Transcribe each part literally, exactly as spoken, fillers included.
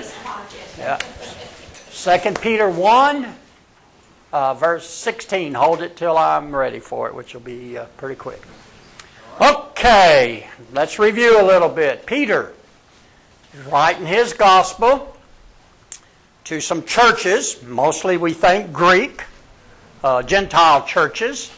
it. Yeah. Second Peter one, uh, verse sixteen. Hold it till I'm ready for it, which will be uh, pretty quick. Okay, let's review a little bit. Peter is writing his gospel to some churches, mostly we think Greek, uh, Gentile churches.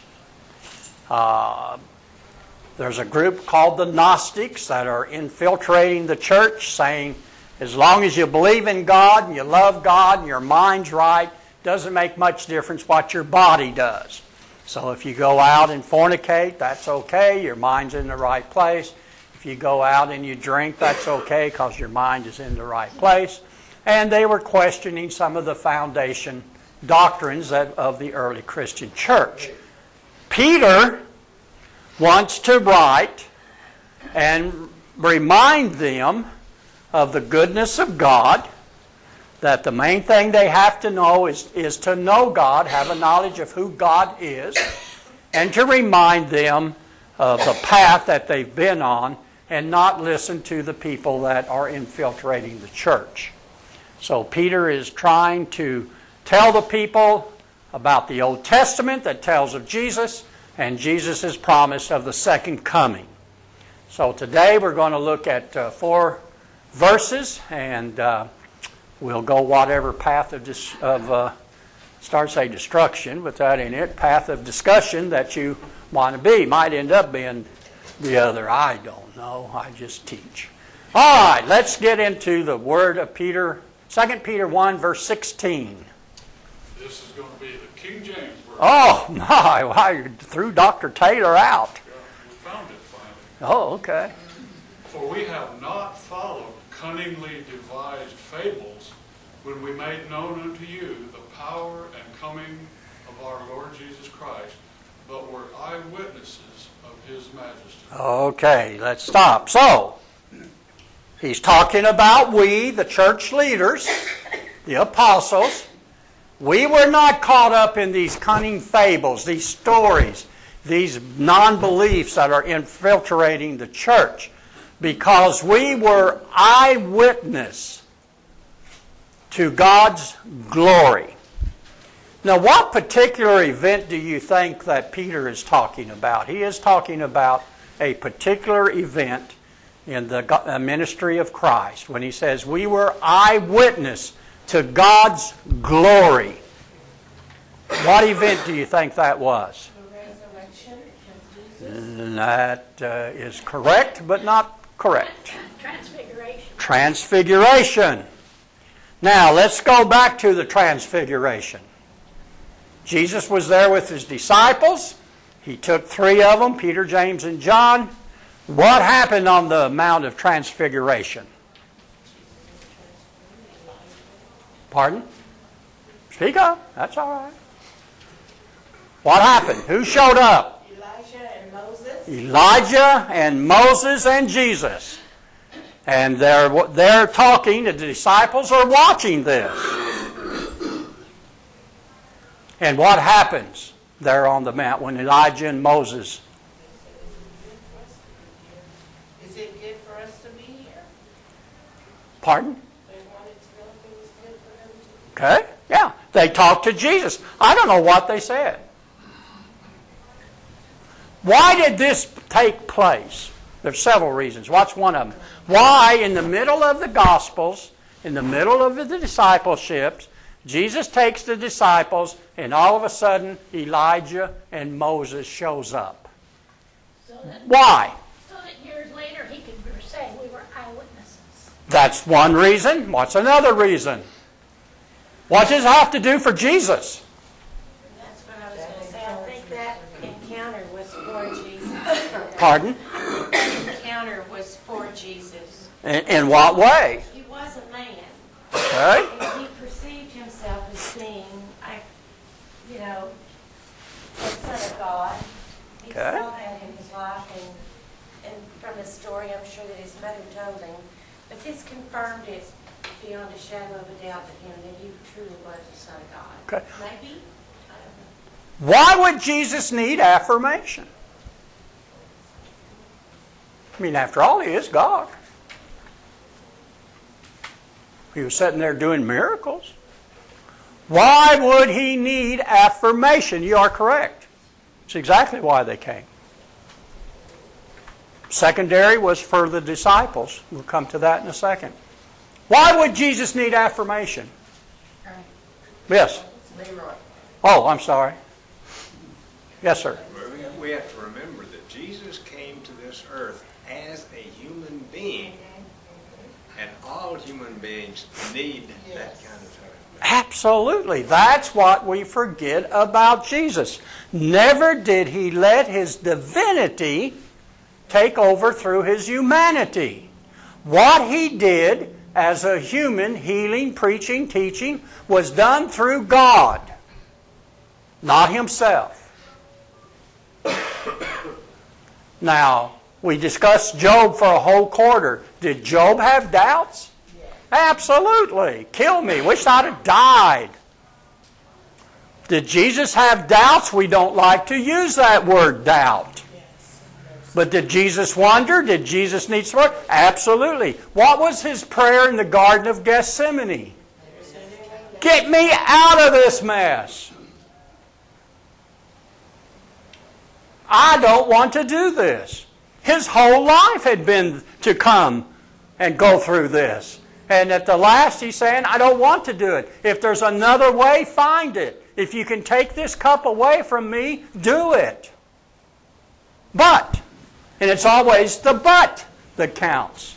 Uh, there's a group called the Gnostics that are infiltrating the church, saying as long as you believe in God and you love God and your mind's right, doesn't make much difference what your body does. So if you go out and fornicate, that's okay, your mind's in the right place. If you go out and you drink, that's okay because your mind is in the right place. And they were questioning some of the foundation doctrines that, of the early Christian church. Peter wants to write and remind them of the goodness of God, that the main thing they have to know is, is to know God, have a knowledge of who God is, and to remind them of the path that they've been on and not listen to the people that are infiltrating the church. So Peter is trying to tell the people about the Old Testament that tells of Jesus and Jesus' promise of the second coming. So today we're going to look at uh, four verses, and uh, we'll go whatever path of, dis- of uh, start say destruction, but that ain't it, path of discussion that you want to be. Might end up being the other. I don't know. I just teach. All right, let's get into the word of Peter. Second Peter one, verse sixteen. This is going to be the King James Version. Oh, my. Wow, you threw Doctor Taylor out. Yeah, we found it finally. Oh, okay. For we have not followed cunningly devised fables when we made known unto you the power and coming of our Lord Jesus Christ, but were eyewitnesses of his majesty. Okay, let's stop. So, he's talking about we, the church leaders, the apostles. We were not caught up in these cunning fables, these stories, these non-beliefs that are infiltrating the church, because we were eyewitness to God's glory. Now, what particular event do you think that Peter is talking about? He is talking about a particular event in the ministry of Christ when he says we were eyewitness to God's glory. What event do you think that was? The resurrection of Jesus. That uh, is correct, but not correct. Transfiguration. Transfiguration. Now, let's go back to the Transfiguration. Jesus was there with his disciples. He took three of them, Peter, James, and John. What happened on the Mount of Transfiguration? Pardon? Speak up. That's all right. What happened? Who showed up? Elijah and Moses. Elijah and Moses and Jesus. And they're, they're talking, the disciples are watching this. And what happens there on the mount when Elijah and Moses? Is it good for us to be here? Pardon? They wanted to know if it was good for them to be here. Okay, yeah. They talked to Jesus. I don't know what they said. Why did this take place? There's several reasons. What's one of them? Why, in the middle of the Gospels, in the middle of the discipleships, Jesus takes the disciples, and all of a sudden, Elijah and Moses shows up. So that, Why? so that years later he could say we were eyewitnesses. That's one reason. What's another reason? What does it have to do for Jesus? That's what I was going to say. I think that encounter was for Jesus. Pardon? The encounter was for Jesus. In, in what way? He wasn't man. Okay. And he perceived himself as being, I, you know, the Son of God. He Okay. saw that in his life, and, and from the story, I'm sure that his mother told him. But this confirmed it beyond a shadow of a doubt to him that he truly was the Son of God. Okay. Maybe? I don't know. Why would Jesus need affirmation? I mean, after all, he is God. He was sitting there doing miracles. Why would he need affirmation? You are correct. It's exactly why they came. Secondary was for the disciples. We'll come to that in a second. Why would Jesus need affirmation? Yes. Oh, I'm sorry. Yes, sir. We have to remember that Jesus came to this earth as a human being, and all human beings need that kind of affirmation. Absolutely. That's what we forget about Jesus. Never did he let his divinity take over through his humanity. What he did as a human, healing, preaching, teaching, was done through God, not himself. Now, we discussed Job for a whole quarter. Did Job have doubts? Yes. Absolutely. Kill me. Wish I'd have died. Did Jesus have doubts? We don't like to use that word doubt. Yes. But did Jesus wonder? Did Jesus need support? Absolutely. What was his prayer in the Garden of Gethsemane? Get me out of this mess. I don't want to do this. His whole life had been to come and go through this. And at the last he's saying, I don't want to do it. If there's another way, find it. If you can take this cup away from me, do it. But, and it's always the but that counts.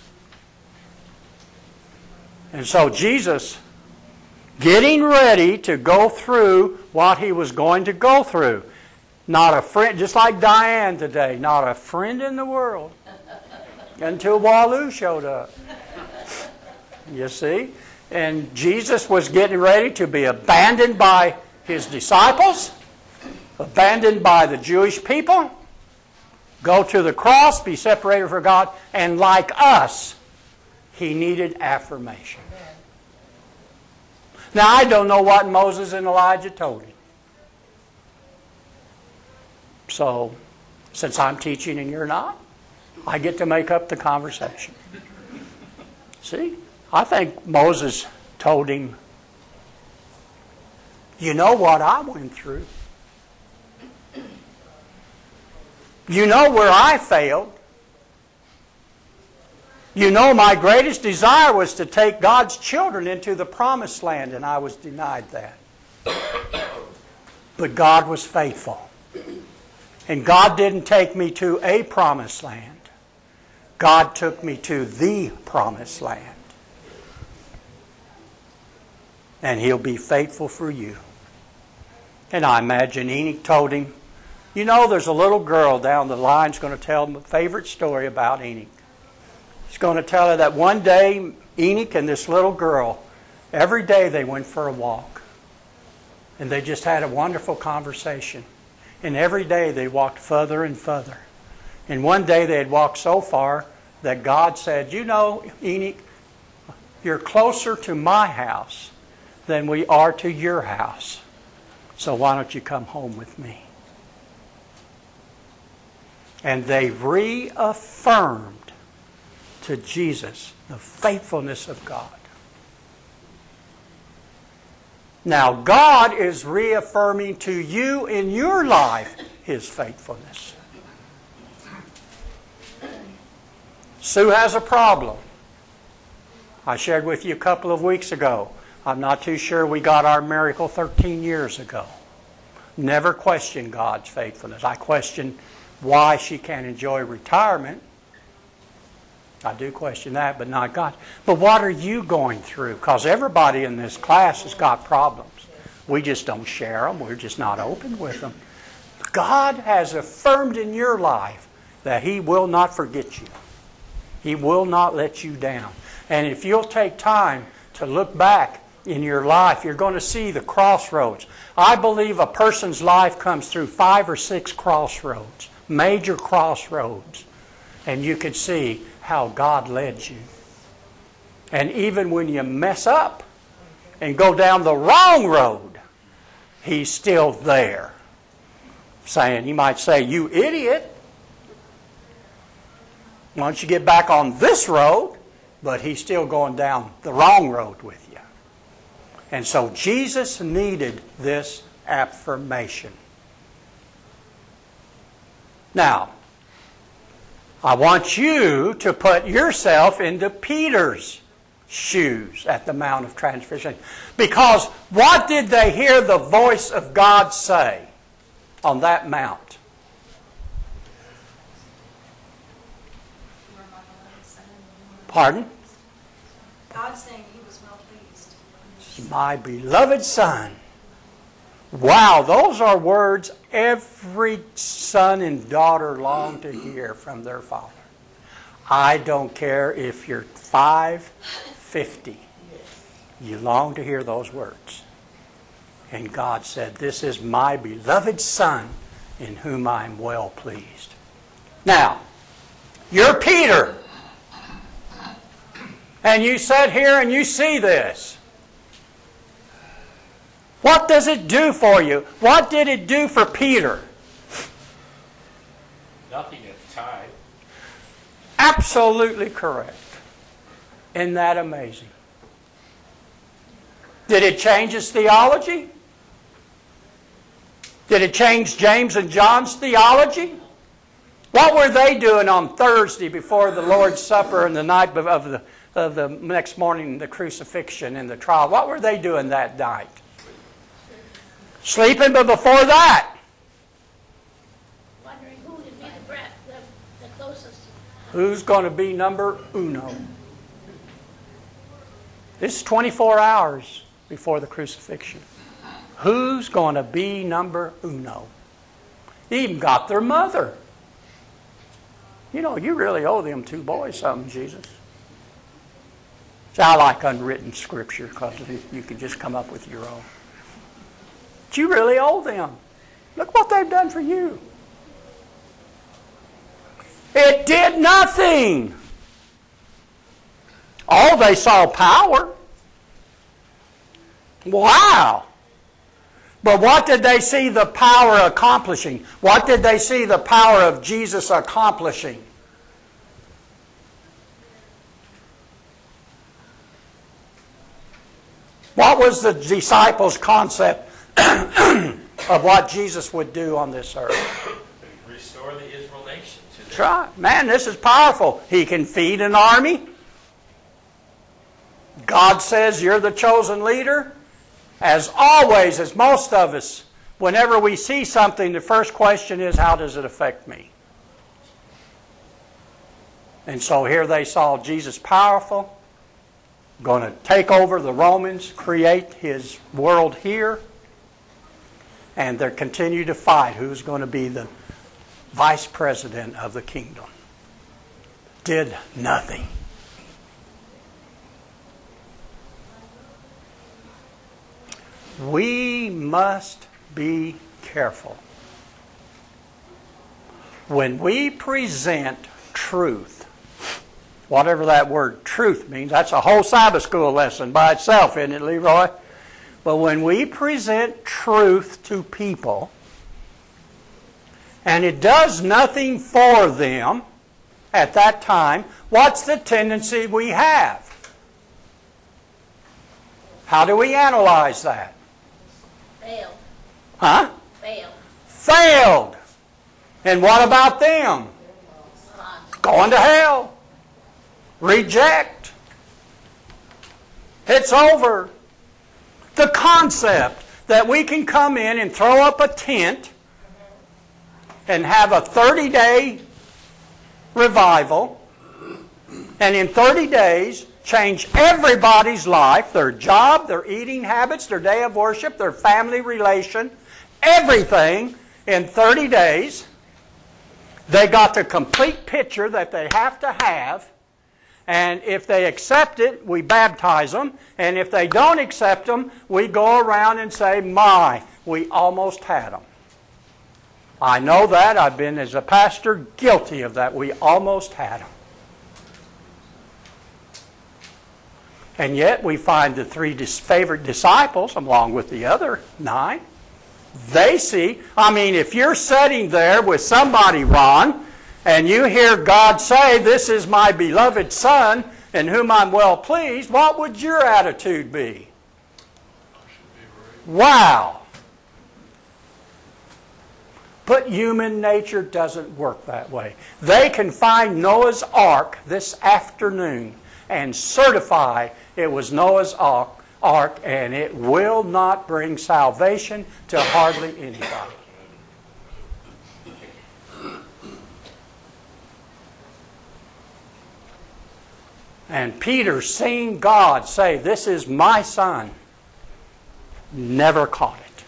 And so Jesus, getting ready to go through what he was going to go through. Not a friend, just like Diane today, not a friend in the world until Walu showed up. You see? And Jesus was getting ready to be abandoned by his disciples, abandoned by the Jewish people, go to the cross, be separated from God, and like us, he needed affirmation. Now, I don't know what Moses and Elijah told him. So, since I'm teaching and you're not, I get to make up the conversation. See? I think Moses told him, you know what I went through. You know where I failed. You know my greatest desire was to take God's children into the promised land, and I was denied that. But God was faithful. And God didn't take me to a promised land. God took me to the promised land. And he'll be faithful for you. And I imagine Enoch told him, you know, there's a little girl down the line who's going to tell him a favorite story about Enoch. She's going to tell her that one day Enoch and this little girl, every day they went for a walk. And they just had a wonderful conversation. And every day they walked further and further. And one day they had walked so far that God said, you know, Enoch, you're closer to my house than we are to your house. So why don't you come home with me? And they reaffirmed to Jesus the faithfulness of God. Now, God is reaffirming to you in your life his faithfulness. Sue has a problem. I shared with you a couple of weeks ago. I'm not too sure we got our miracle thirteen years ago. Never questioned God's faithfulness. I questioned why she can't enjoy retirement. I do question that, but not God. But what are you going through? Because everybody in this class has got problems. We just don't share them. We're just not open with them. God has affirmed in your life that he will not forget you. He will not let you down. And if you'll take time to look back in your life, you're going to see the crossroads. I believe a person's life comes through five or six crossroads, major crossroads. And you can see how God led you. And even when you mess up and go down the wrong road, he's still there. Saying, he might say, you idiot. Once you get back on this road, but he's still going down the wrong road with you. And so Jesus needed this affirmation. Now, I want you to put yourself into Peter's shoes at the Mount of Transfiguration. Because what did they hear the voice of God say on that mount? Pardon? God saying he was well pleased. My beloved Son. Wow, those are words every son and daughter long to hear from their father. I don't care if you're five, fifty. You long to hear those words. And God said, this is my beloved Son in whom I am well pleased. Now, you're Peter. And you sit here and you see this. What does it do for you? What did it do for Peter? Nothing at the time. Absolutely correct. Isn't that amazing? Did it change his theology? Did it change James and John's theology? What were they doing on Thursday before the Lord's Supper and the night of the, of the next morning, the crucifixion and the trial? What were they doing that night? Sleeping, but before that, Wondering who would be the, breath, the, the closest. who's going to be number uno? This is twenty-four hours before the crucifixion. Who's going to be number uno? They even got their mother. You know, you really owe them two boys something, Jesus. See, I like unwritten scripture because you can just come up with your own. But you really owe them. Look what they've done for you. It did nothing. Oh, they saw power. Wow. But what did they see the power accomplishing? What did they see the power of Jesus accomplishing? What was the disciples' concept of what Jesus would do on this earth? Restore the Israel nation to their... Try. Man, this is powerful. He can feed an army. God says you're the chosen leader. As always, as most of us, whenever we see something, the first question is, how does it affect me? And so here they saw Jesus powerful, going to take over the Romans, create his world here, and they continue to fight who's going to be the vice president of the kingdom. Did nothing. We must be careful. When we present truth, whatever that word truth means, that's a whole Sabbath school lesson by itself, isn't it, Leroy? But when we present truth to people, and it does nothing for them at that time, what's the tendency we have? How do we analyze that? Failed. Huh? Failed. Failed. And what about them? Going to hell. Reject. It's over. The concept that we can come in and throw up a tent and have a thirty-day revival, and in thirty days change everybody's life, their job, their eating habits, their day of worship, their family relation, everything in thirty days. They got the complete picture that they have to have. And if they accept it, we baptize them. And if they don't accept them, we go around and say, my, we almost had them. I know that. I've been, as a pastor, guilty of that. We almost had them. And yet we find the three favorite disciples, along with the other nine, they see, I mean, if you're sitting there with somebody, Ron, and you hear God say, this is my beloved Son, in whom I'm well pleased, what would your attitude be? Wow. But human nature doesn't work that way. They can find Noah's Ark this afternoon and certify it was Noah's Ark, ark and it will not bring salvation to hardly anybody. And Peter, seeing God say, "This is my son," never caught it.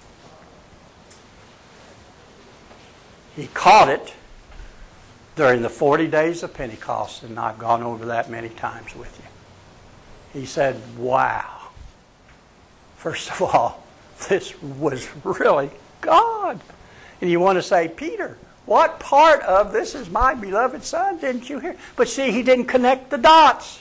He caught it during the forty days of Pentecost, and I've gone over that many times with you. He said, wow. First of all, this was really God. And you want to say, Peter, what part of "this is my beloved son" didn't you hear? But see, he didn't connect the dots.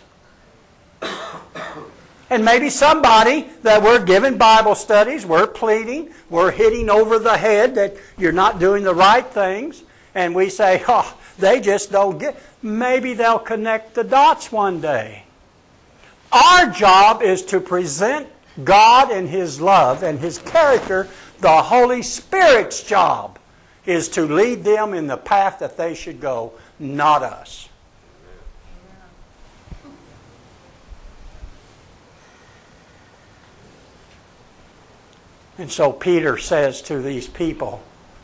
And maybe somebody that we're giving Bible studies, we're pleading, we're hitting over the head that you're not doing the right things, and we say, oh, they just don't get. Maybe they'll connect the dots one day. Our job is to present God and His love and His character. The Holy Spirit's job is to lead them in the path that they should go, not us. And so Peter says to these people,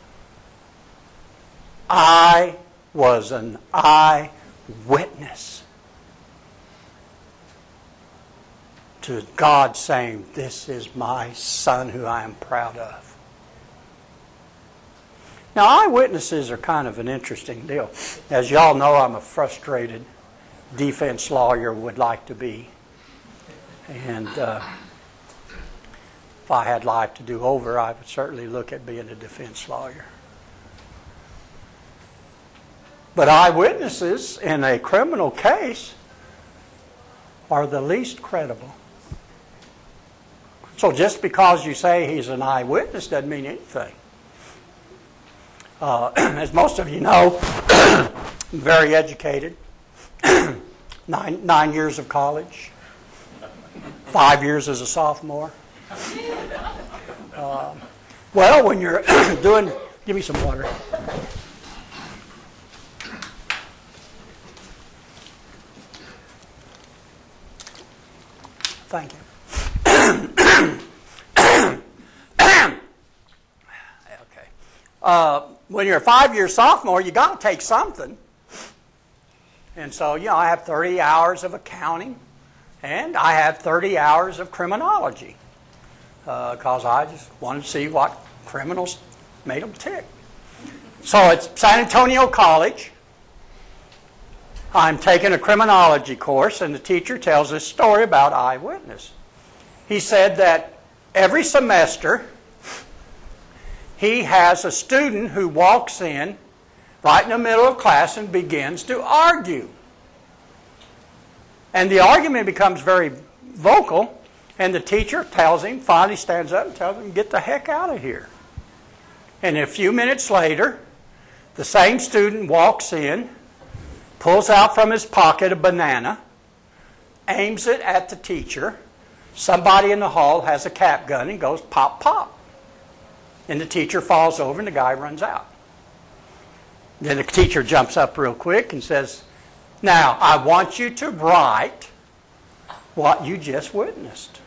I was an eyewitness to God saying, "This is my son who I am proud of." Now, eyewitnesses are kind of an interesting deal. As y'all know, I'm a frustrated defense lawyer, would like to be. And uh, if I had life to do over, I would certainly look at being a defense lawyer. But eyewitnesses in a criminal case are the least credible. So just because you say he's an eyewitness doesn't mean anything. Uh, as most of you know, I'm very educated. nine, nine years of college. Five years as a sophomore. Uh, well, when you're doing... Give me some water. Thank you. Okay. Uh, when you're a five-year sophomore, you got to take something. And so, you know, I have thirty hours of accounting, and I have thirty hours of criminology, because uh, I just wanted to see what criminals made them tick. So it's San Antonio College. I'm taking a criminology course, and the teacher tells this story about eyewitness. He said that every semester he has a student who walks in right in the middle of class and begins to argue. And the argument becomes very vocal, and the teacher tells him, finally stands up and tells him, "Get the heck out of here." And a few minutes later, the same student walks in, pulls out from his pocket a banana, aims it at the teacher. Somebody in the hall has a cap gun and goes pop, pop. And the teacher falls over and the guy runs out. Then the teacher jumps up real quick and says, "Now, I want you to write what you just witnessed."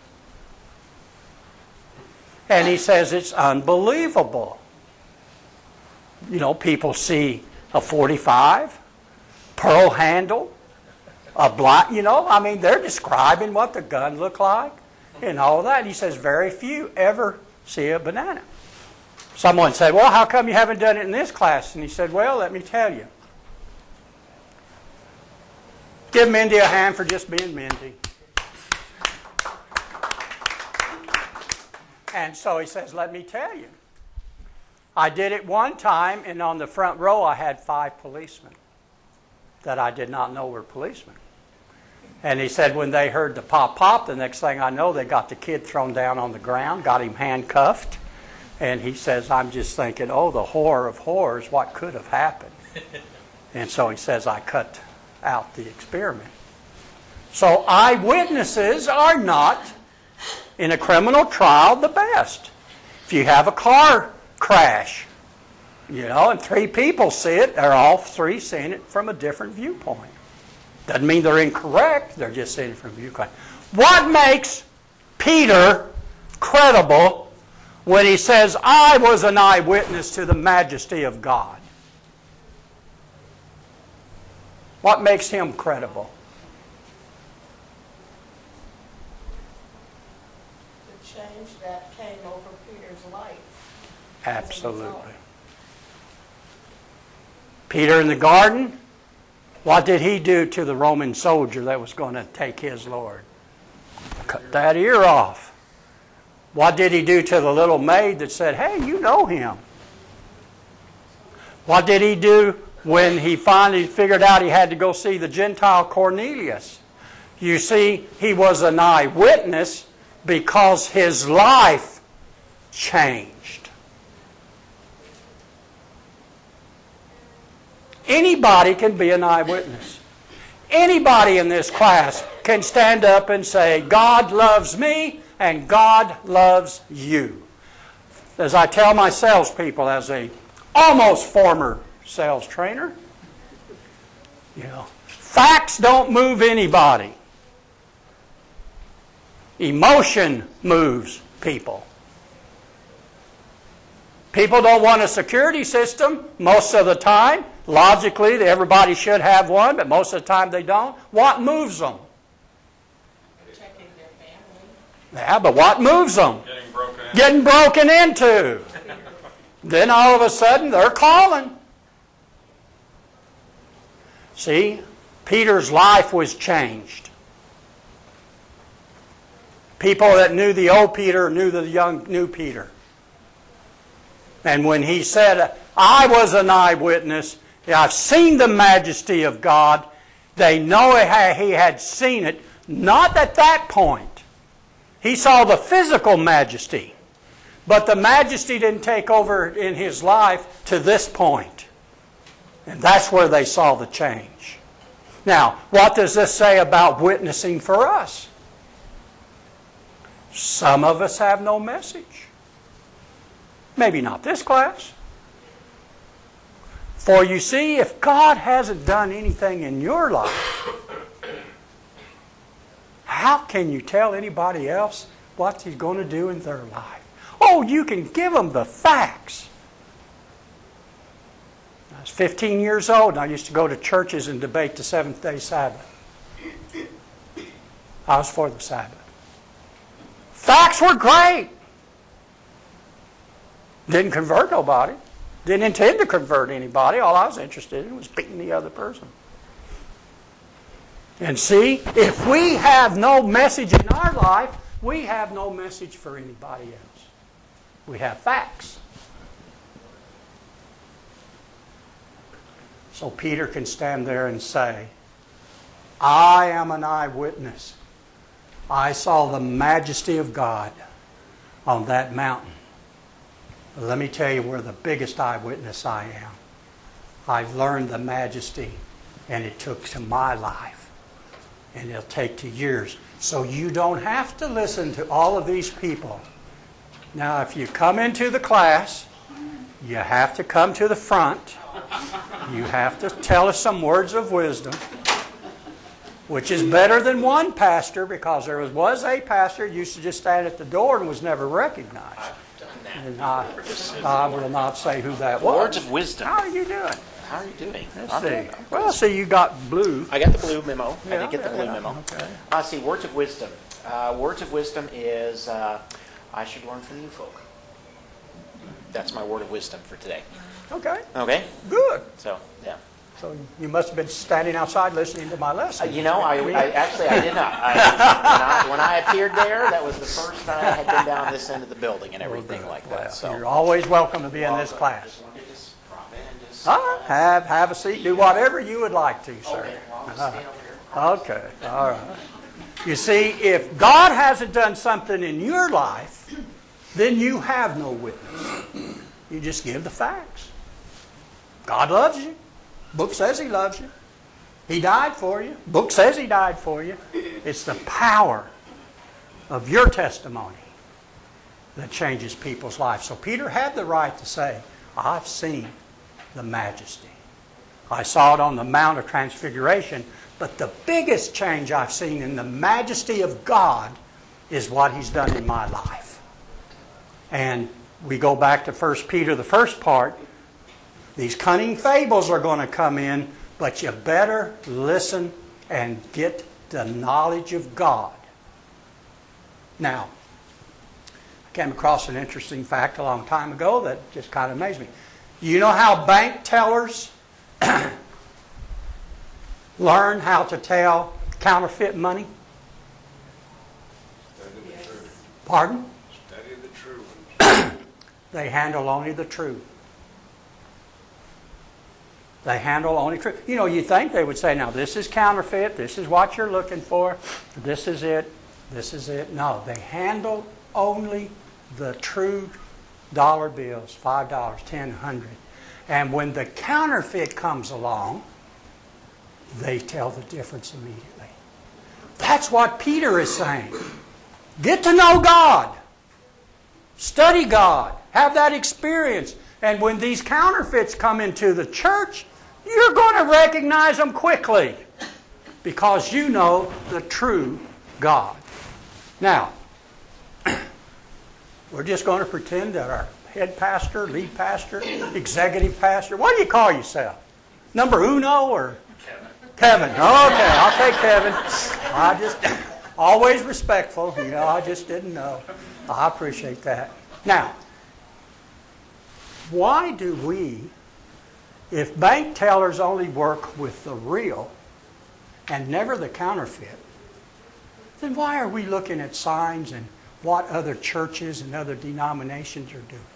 And he says, it's unbelievable. You know, people see a forty-five, pearl handle, a black, you know, I mean, they're describing what the gun looked like and all that. And he says, very few ever see a banana. Someone said, "Well, how come you haven't done it in this class?" And he said, "Well, let me tell you. Give Mindy a hand for just being Mindy." And so he says, "Let me tell you. I did it one time, and on the front row I had five policemen that I did not know were policemen." And he said when they heard the pop pop, the next thing I know, they got the kid thrown down on the ground, got him handcuffed. And he says, I'm just thinking, oh, the horror of horrors, what could have happened? And so he says, I cut out the experiment. So eyewitnesses are not, in a criminal trial, the best. If you have a car crash, you know, and three people see it, they're all three seeing it from a different viewpoint. Doesn't mean they're incorrect, they're just seeing it from a viewpoint. What makes Peter credible when he says, I was an eyewitness to the majesty of God? What makes him credible? The change that came over Peter's life. Absolutely. Peter in the garden, what did he do to the Roman soldier that was going to take his Lord? Cut that ear off. What did he do to the little maid that said, hey, you know him? What did he do when he finally figured out he had to go see the Gentile Cornelius? You see, he was an eyewitness because his life changed. Anybody can be an eyewitness. Anybody in this class can stand up and say, God loves me and God loves you. As I tell my salespeople, as a almost former sales trainer, you know, facts don't move anybody. Emotion moves people. People don't want a security system most of the time. Logically, everybody should have one, but most of the time they don't. What moves them? Protecting their family. Yeah, but what moves them? Getting broken in. Getting broken into. Then all of a sudden they're calling. See, Peter's life was changed. People that knew the old Peter knew the young new Peter. And when he said, I was an eyewitness, I've seen the majesty of God, they know he had seen it, not at that point. He saw the physical majesty, but the majesty didn't take over in his life to this point. And that's where they saw the change. Now, what does this say about witnessing for us? Some of us have no message. Maybe not this class. For you see, if God hasn't done anything in your life, how can you tell anybody else what He's going to do in their life? Oh, you can give them the facts. I was fifteen years old and I used to go to churches and debate the seventh-day Sabbath. I was for the Sabbath. Facts were great. Didn't convert nobody. Didn't intend to convert anybody. All I was interested in was beating the other person. And see, if we have no message in our life, we have no message for anybody else. We have facts. So Peter can stand there and say, I am an eyewitness. I saw the majesty of God on that mountain. Let me tell you where the biggest eyewitness I am. I've learned the majesty, and it took to my life. And it'll take to yours. So you don't have to listen to all of these people. Now, if you come into the class, you have to come to the front. You have to tell us some words of wisdom, which is better than one pastor, because there was, was a pastor who used to just stand at the door and was never recognized. And I, I will not say who that was. Words of wisdom. How are you doing? How are you doing? Let's I'm see. doing- Well, see, you got blue. I got the blue memo. I Yeah, did get the yeah, blue yeah. memo. Okay. Uh, see, words of wisdom. Uh, words of wisdom is uh, I should learn from you folk. That's my word of wisdom for today. Okay, Okay? good. So, yeah. So you must have been standing outside listening to my Uh, lesson. you know, I, I actually I did not. I, when, I, when I appeared there, that was the first time I had been down this end of the building and everything like Well, that. So you're always welcome to be in this Welcome. class. Just wanted to just drop in and just. All right, have, have a seat. Do whatever you would like to, sir. Okay, well, I'll just stand over here. Okay, all right. You see, if God hasn't done something in your life, then you have no witness. You just give the facts. God loves you. Book says He loves you. He died for you. The book says He died for you. It's the power of your testimony that changes people's lives. So Peter had the right to say, I've seen the majesty. I saw it on the Mount of Transfiguration, but the biggest change I've seen in the majesty of God is what He's done in my life. And we go back to First Peter, the first part. These cunning fables are going to come in, but you better listen and get the knowledge of God. Now, I came across an interesting fact a long time ago that just kind of amazed me. You know how bank tellers learn how to tell counterfeit money? Study the truth. Pardon? Study the truth. They handle only the truth. They handle only truth. You know, you think they would say, now this is counterfeit, this is what you're looking for, this is it, this is it. No, they handle only the true dollar bills, five dollars, ten, one hundred. And when the counterfeit comes along, they tell the difference immediately. That's what Peter is saying. Get to know God. Study God. Have that experience. And when these counterfeits come into the church, you're going to recognize them quickly because you know the true God. Now, we're just going to pretend that our head pastor, lead pastor, executive pastor, what do you call yourself? Number uno or? Kevin. Kevin. Okay, I'll take Kevin. I just, always respectful, you know, I just didn't know. I appreciate that. Now, why do we, if bank tellers only work with the real and never the counterfeit, then why are we looking at signs and what other churches and other denominations are doing?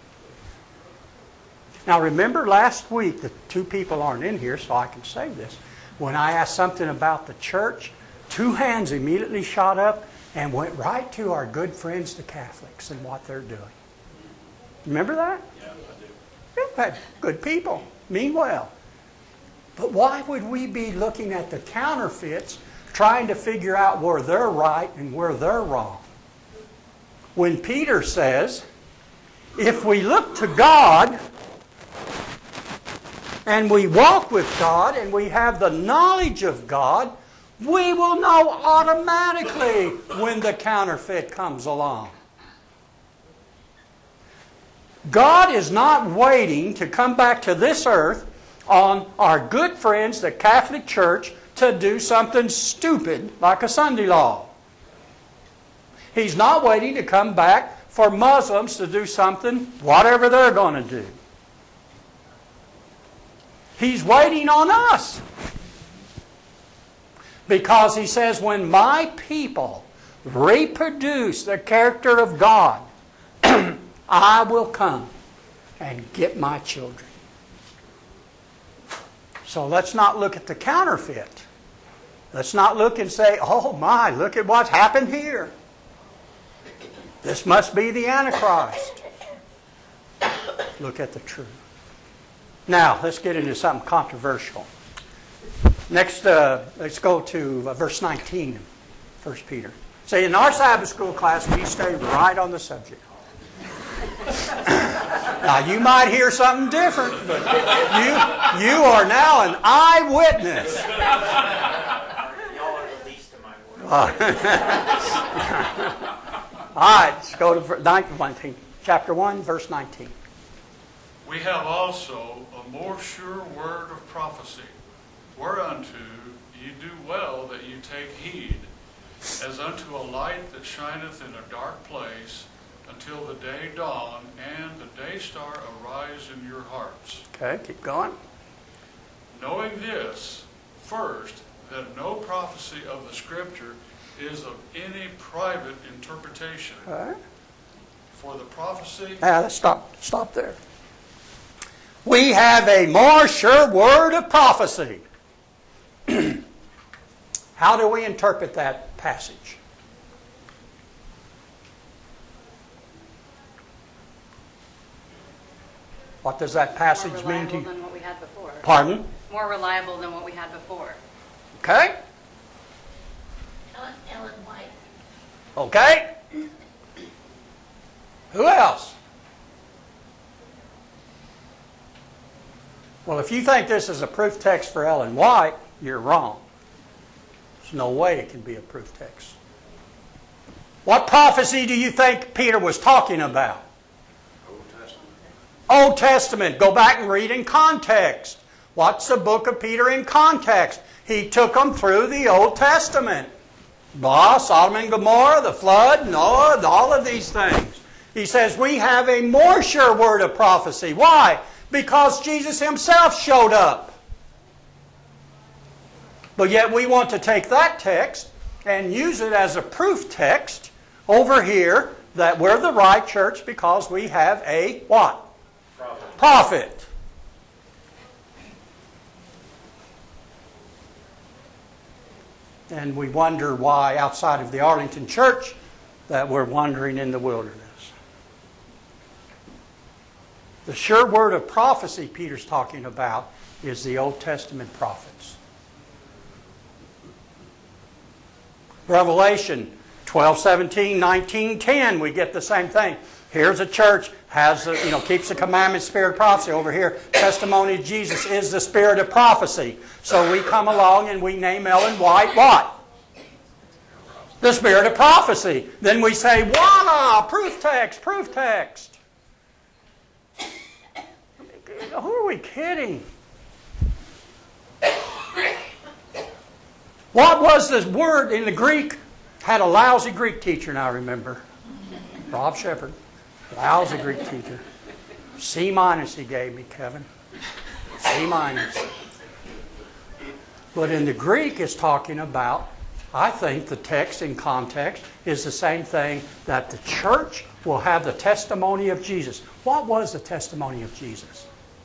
Now remember last week, the two people aren't in here so I can say this. When I asked something about the church, two hands immediately shot up and went right to our good friends the Catholics and what they're doing. Remember that? Yeah, I do. We've had good people, mean well. But why would we be looking at the counterfeits, trying to figure out where they're right and where they're wrong? When Peter says, if we look to God and we walk with God and we have the knowledge of God, we will know automatically when the counterfeit comes along. God is not waiting to come back to this earth on our good friends, the Catholic Church, to do something stupid like a Sunday law. He's not waiting to come back for Muslims to do something, whatever they're going to do. He's waiting on us. Because He says, when my people reproduce the character of God, I will come and get my children. So let's not look at the counterfeit. Let's not look and say, oh my, look at what's happened here. This must be the Antichrist. Look at the truth. Now, let's get into something controversial. Next, uh, let's go to uh, verse nineteen, First Peter. Say, in our Sabbath school class, we stay right on the subject. Now, you might hear something different, but you, you are now an eyewitness. Y'all are the least of my worries. All right, let's go to nineteen, chapter one, verse nineteen. We have also a more sure word of prophecy, whereunto ye do well that ye take heed, as unto a light that shineth in a dark place, until the day dawn and the day star arise in your hearts. Okay, keep going. Knowing this, first, that no prophecy of the Scripture is of any private interpretation. All right. For the prophecy... Now, let's stop, stop there. We have a more sure word of prophecy. How do we interpret that passage? What does that passage More mean to reliable you? than what we had before. Pardon? More reliable than what we had before. Okay? Ellen, Ellen White. Okay? Who else? Well, if you think this is a proof text for Ellen White, you're wrong. There's no way it can be a proof text. What prophecy do you think Peter was talking about? Old Testament. Old Testament. Go back and read in context. What's the book of Peter in context? He took them through the Old Testament. Blah, Sodom and Gomorrah, the flood, Noah, all of these things. He says we have a more sure word of prophecy. Why? Because Jesus Himself showed up. But yet we want to take that text and use it as a proof text over here that we're the right church because we have a what? Prophet. Prophet. And we wonder why outside of the Arlington church that we're wandering in the wilderness. The sure word of prophecy Peter's talking about is the Old Testament prophets. Revelation twelve, seventeen, nineteen, ten, we get the same thing. Here's a church, has a, you know, keeps the commandments, spirit of prophecy. Over here, testimony of Jesus is the spirit of prophecy. So we come along and we name Ellen White what? The spirit of prophecy. Then we say, voila, proof text, proof text. Who are we kidding? What was this word in the Greek? Had a lousy Greek teacher, now I remember. Rob Shepard. Lousy Greek teacher. C minus he gave me, Kevin. C minus. But in the Greek it's talking about, I think the text in context is the same thing, that the church will have the testimony of Jesus. What was the testimony of Jesus?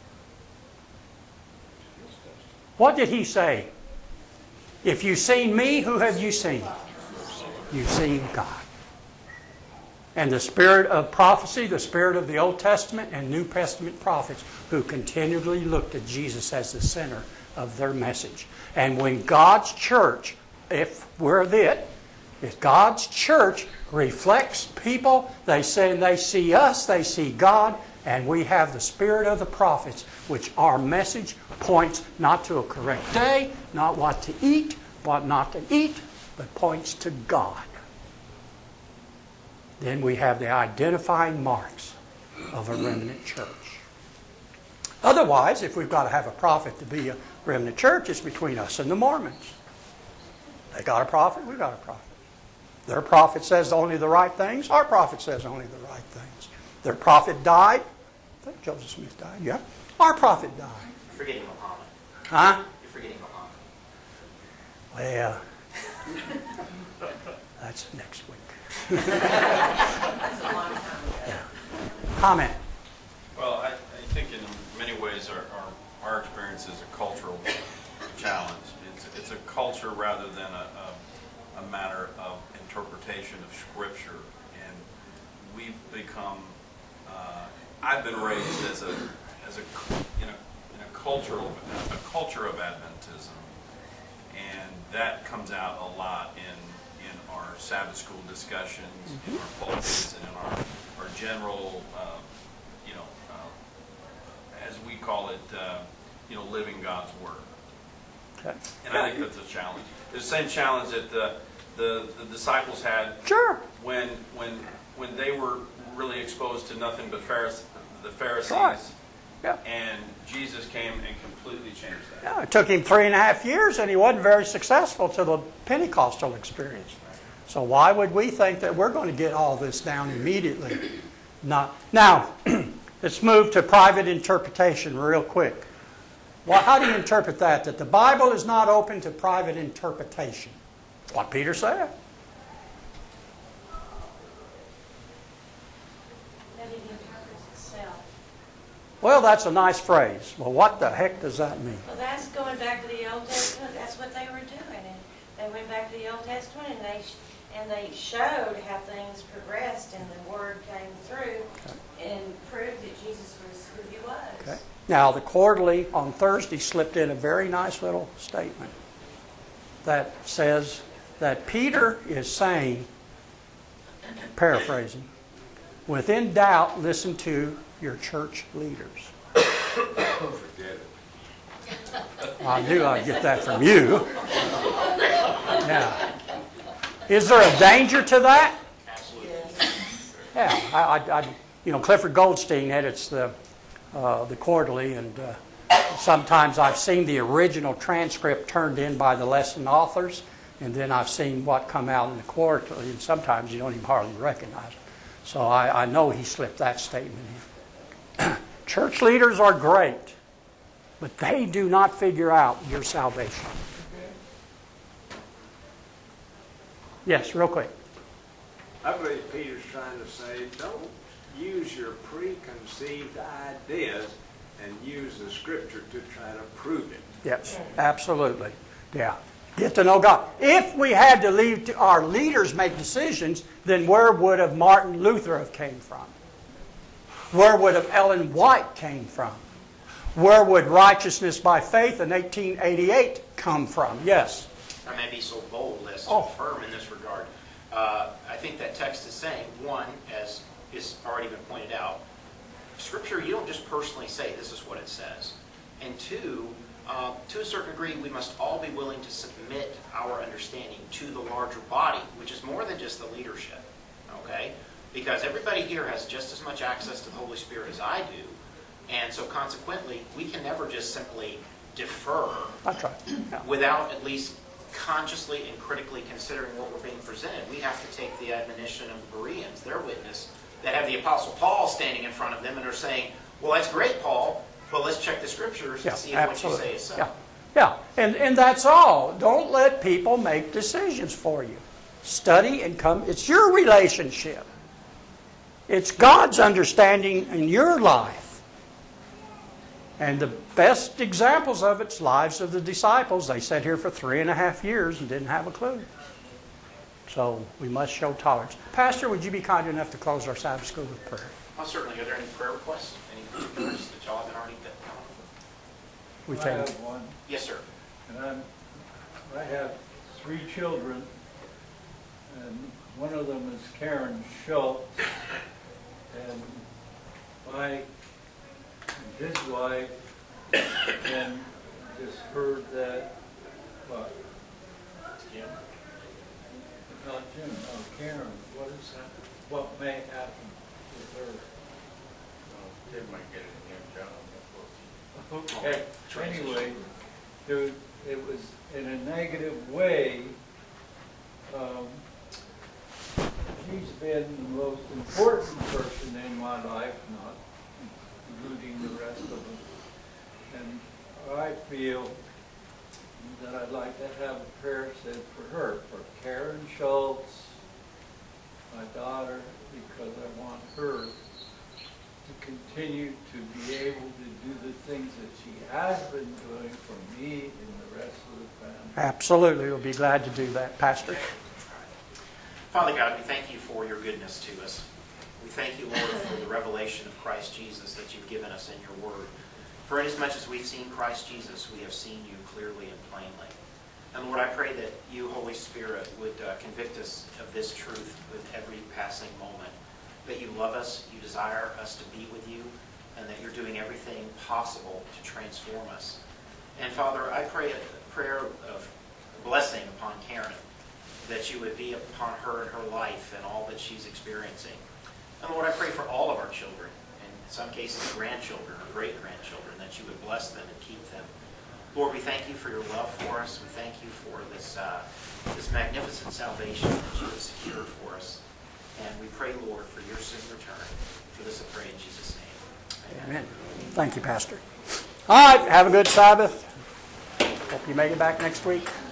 What did He say? If you've seen me, who have you seen? You've seen God. And the spirit of prophecy, the spirit of the Old Testament and New Testament prophets who continually looked at Jesus as the center of their message. And when God's church, if we're it, if God's church reflects people, they say they see us, they see God, and we have the spirit of the prophets, which our message points not to a correct day, not what to eat, what not to eat, but points to God. Then we have the identifying marks of a remnant church. Otherwise, if we've got to have a prophet to be a remnant church, it's between us and the Mormons. They got a prophet, we got a prophet. Their prophet says only the right things, our prophet says only the right things. Their prophet died. I think Joseph Smith died, yeah. Our prophet died. You're forgetting Muhammad. Huh? You're forgetting Muhammad. Well, that's next week. That's a long time ago. Yeah. Comment. Well, I, I think in many ways our, our, our experience is a cultural challenge. It's, it's a culture rather than a, a, a matter of interpretation of Scripture. And we've become, uh, I've been raised as a, as a, in a, in a cultural, a culture of Adventism. And that comes out a lot in in our Sabbath school discussions, in our pulpits, and in our, our general, uh, you know, uh, as we call it, uh, you know, living God's Word. Okay. And I think that's a challenge. It's the same challenge that the, the, the disciples had Sure. when when when they were really exposed to nothing but Pharise- the Pharisees. Right. Yeah. And Jesus came and completely changed that. Yeah, it took him three and a half years, and he wasn't very successful to the Pentecostal experience. So why would we think that we're going to get all this down immediately? Not now. Let's move to private interpretation real quick. Well, how do you interpret that? That the Bible is not open to private interpretation. That's what Peter said. That it interprets itself. Well, that's a nice phrase. Well, what the heck does that mean? Well, that's going back to the Old Testament. That's what they were doing. And they went back to the Old Testament and they and they showed how things progressed and the Word came through and proved that Jesus was who He was. Okay. Now, the quarterly on Thursday slipped in a very nice little statement. that says that Peter is saying, paraphrasing, within doubt, listen to your church leaders. Forget it. I knew I'd get that from you. Now, is there a danger to that? Absolutely. Yeah, I, I, I you know, Clifford Goldstein edits the uh, the quarterly, and uh, sometimes I've seen the original transcript turned in by the lesson authors, and then I've seen what come out in the quarterly, and sometimes you don't even hardly recognize it. So I, I know he slipped that statement in. Church leaders are great, but they do not figure out your salvation. Yes, real quick. I believe Peter's trying to say, don't use your preconceived ideas and use the Scripture to try to prove it. Yes, absolutely. Yeah. Get to know God. If we had to leave to our leaders make decisions, then where would have Martin Luther have came from? Where would have Ellen White came from? Where would righteousness by faith in eighteen eighty-eight come from? Yes. I may be so bold as to Oh. affirm in this regard. Uh, I think that text is saying, one, as is already been pointed out, Scripture, you don't just personally say this is what it says. And two, uh, to a certain degree, we must all be willing to submit our understanding to the larger body, which is more than just the leadership. Okay? Because everybody here has just as much access to the Holy Spirit as I do. And so consequently, we can never just simply defer That's right. Yeah. without at least consciously and critically considering what we're being presented. We have to take the admonition of the Bereans, their witness, that have the Apostle Paul standing in front of them and are saying, well, that's great, Paul, but let's check the Scriptures Yeah, and see if absolutely. what you say is so. Yeah, yeah. And, and that's all. Don't let people make decisions for you. Study and come. It's your relationship. It's God's understanding in your life. And the best examples of it's lives of the disciples. They sat here for three and a half years and didn't have a clue. So we must show tolerance. Pastor, would you be kind enough to close our Sabbath school with prayer? Well, certainly. Are there any prayer requests? Any particulars that y'all haven't already done? We I take have one, Yes, sir. and I'm, I have three children, and one of them is Karen Schultz, and my, his wife, and just heard that, what? Jim? Not Jim, no, Karen, what is that, what may happen with her? Well, Jim might get a new job. Okay, anyway, it was, it was in a negative way. Um, she's been the most important person in my life, not including the rest of them. And I feel that I'd like to have a prayer said for her, for Karen Schultz, my daughter, because I want her to continue to be able to do the things that she has been doing for me and the rest of the family. Absolutely. We'll be glad to do that, Pastor. Father God, we thank you for your goodness to us. We thank you, Lord, for the revelation of Christ Jesus that you've given us in your word. For inasmuch as we've seen Christ Jesus, we have seen you clearly and plainly. And Lord, I pray that you, Holy Spirit, would uh, convict us of this truth with every passing moment. That you love us, you desire us to be with you, and that you're doing everything possible to transform us. And Father, I pray a prayer of blessing upon Karen, that you would be upon her and her life and all that she's experiencing. And Lord, I pray for all of our children, and in some cases grandchildren or great-grandchildren, that you would bless them and keep them. Lord, we thank you for your love for us. We thank you for this, uh, this magnificent salvation that you have secured for us. And we pray, Lord, for your soon return. For this I pray in Jesus' name. Amen. Amen. Thank you, Pastor. All right. Have a good Sabbath. Hope you make it back next week.